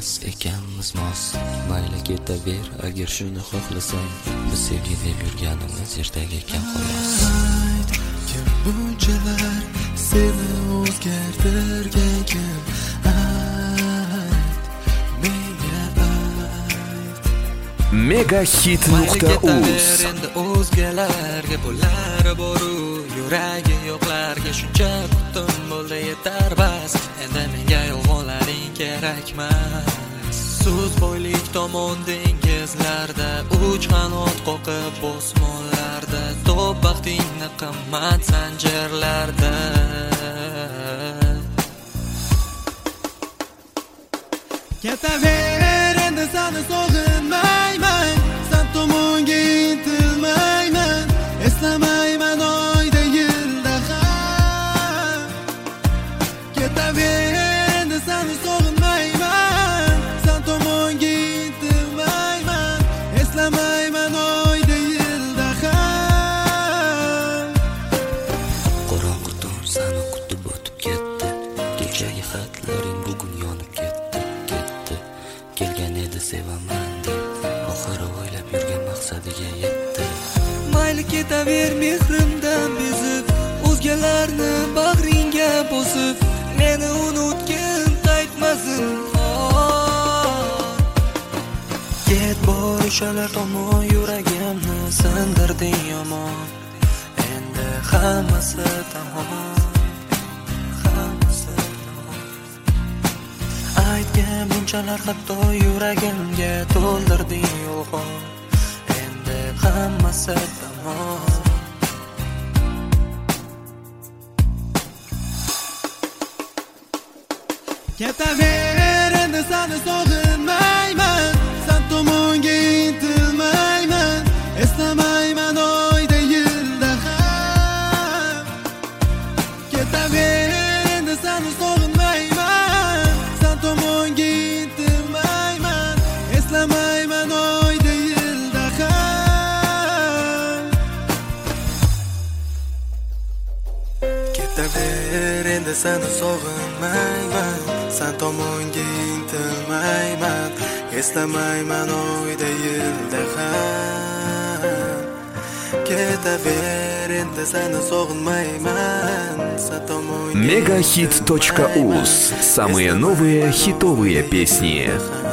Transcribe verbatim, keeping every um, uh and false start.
ekanmiz mos. Mayli ketaver agar shuni xohlasang, biz sevgi deb yurganimiz ertaga ekan xolos. Kim bunchalar seni o'zgartirgan kim? megahit nuqta uz endi o'zgalarga bular boru yuragi yo'qlarga shuncha kutdim bo'ldi yetar bas. Endi menga yolg'onlaring kerakmas. So'z boylik tomon dengizlarda, uch qanot qoqib osmonlarda, top baxtingni qimmat zanjirlarda. Ketaver endi seni sog'inmayman, sen tomonga intilmayman, eslamayman oyda yilda ham. Ketaver endi seni sog'inmayman, sen tomonga intilmayman, eslamayman oyda yilda ham. Qorong'u tong seni kutib o'tib ketdi, kechagi xatlaring bugun yonib ketdi. Kelgan edi sevaman deb, oxiri o'ylab yurgan maqsadiga yetdi. Mayli ketaver mehrimdan bezib, o'zgalarni bag'ringga bosib, meni unutgin qaytmasin. Ket bor o'shalar tomon, yuragimni sindirding yomon. Endi hammasi tamom. Aytgan bunchalar hatto yuragimga to'ldirding yolg'on. Endi hammasi tamom. Ketaver endi seni sog'inmayman, sen tomonga intilmayman, eslamayman oyda yilda ham. Ketaver endi seni sog'inmayman, tomonga intilmayman, eslamayman oyda yilda ham. Ketaver endi seni sog'inmayman, sen tomonga intilmayman, eslamayman oyda yilda ham. Ketaver endi seni sog'inmayman, sen tomonga megahit точка уз. Самые новые хитовые песни.